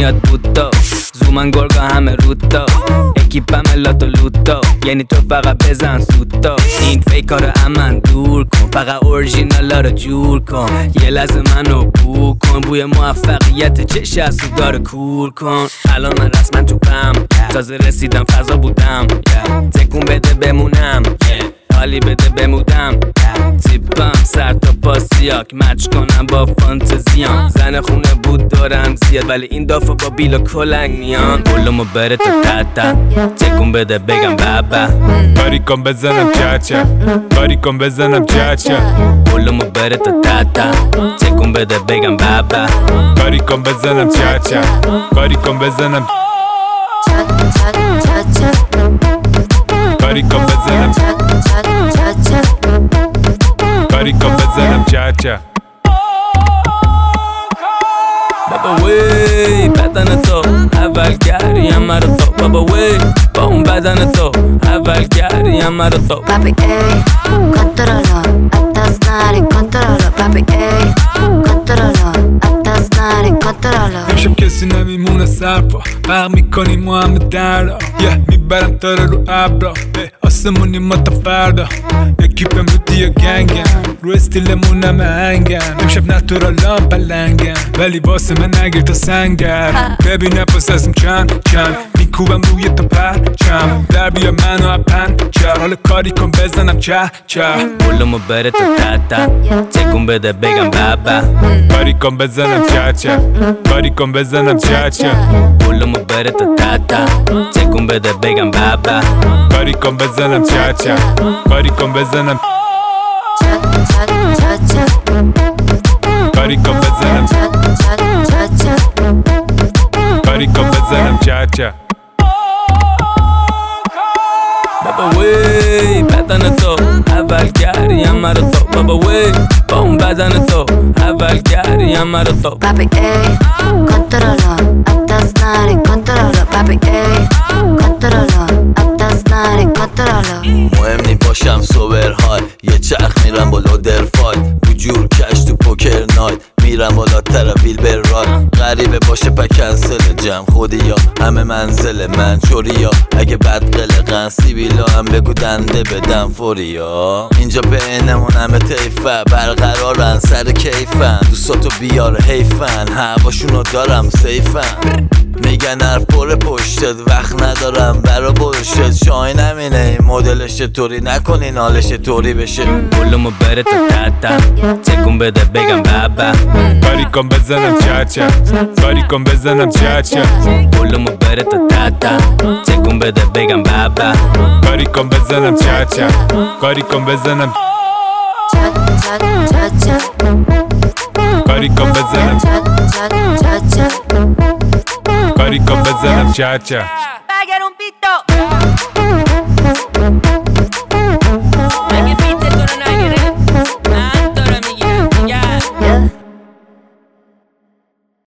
میاد بوتا زومن گرگا همه روتا اکیپم لاتو لوتا یعنی تو فقط بزن سوتا این فیکارو امن دور کن فقط اورژینالا رو جور کن یه لحظه منو بو کن بوی موفقیت چش از تو داره کور کن الان من رسما توپم تازه رسیدم فضا بودم تکون بده بمونم حالی بده بمودم تیپم سر تا پا سیاک مچ کنم با فانتزیام زن خونه بود دارم زیاد ولی این دافا با بیل و کلنگ میان بلومو بره تا تتا تکون بده بگم بابا باری کن بزنم چاچا باری کن بزنم چاچا بلومو بره تا تتا تکون بده بگم بابا باری کن بزنم چاچا باری کن بزنم باری کن بزنم باری کن بزنم چاچا بابا وی بدن تو اول گریم مرا تو بابا وی با اون بدن تو اول گریم مرا تو Papi ey, controlo, estás nari, controlo Papi ey, controlo, estás nari, controlo امشب کسی نمیمونه سرپا غرق میکنیم ما همه دردا میبرم تاره رو ابرا آسمونی ما تا فردا اکیپم رو دیا گنگم رو استیلمون همه هنگم امشب نتورالام پلنگم ولی واسه من نگیر تا سنگم ببینه پاس ازم چند میکوبم روی تا پرچم در بیا منو اپن چه حال کاری کن بزنم چه بلومو بره تا تتا تکون بده بگم بابا باری کن بزنم چه باری کن بزنم چه بلومو بره تا تتا تکون بده بگم بابا باری کن بزنم چه باری کن بزنم باری کن بزنم باری کن بزنم چه بابا وی بدن تو اول گریم مرا تو بابا وی با اون بدن تو اول گریم مرا تو Papi ey, controlo, estás nari, controlo Papi ey, controlo, estás nari, controlo مهم نی باشم سوبر های یه چرخ میرم بالا درفای بجور کش تو پوکر نایت میرم بالا تراویل بر رای غریبه باشه پا کنسل جمع خودی یا همه منزل من چوری یا اگه بد قلقن سیبیلا هم بگو دنده بدم فوری یا اینجا بینمون همه تیفه برقرارن سر کیفن دوستاتو بیار حیفن هواشونو دارم سیفن میگن حرف پر پشتت وقت ندارم برا بلشت شاین همینه این مدلش طوری نکنین حالش طوری بشه بلومو بره تا تتا تکون بده بگم بابا باری کن بزنم چه باری کن بزنم چه بلومو بره تا تتا تکون بده بگم بابا باری کن بزنم چه باری کن بزنم باری کن بزنم باری کن بزنم چه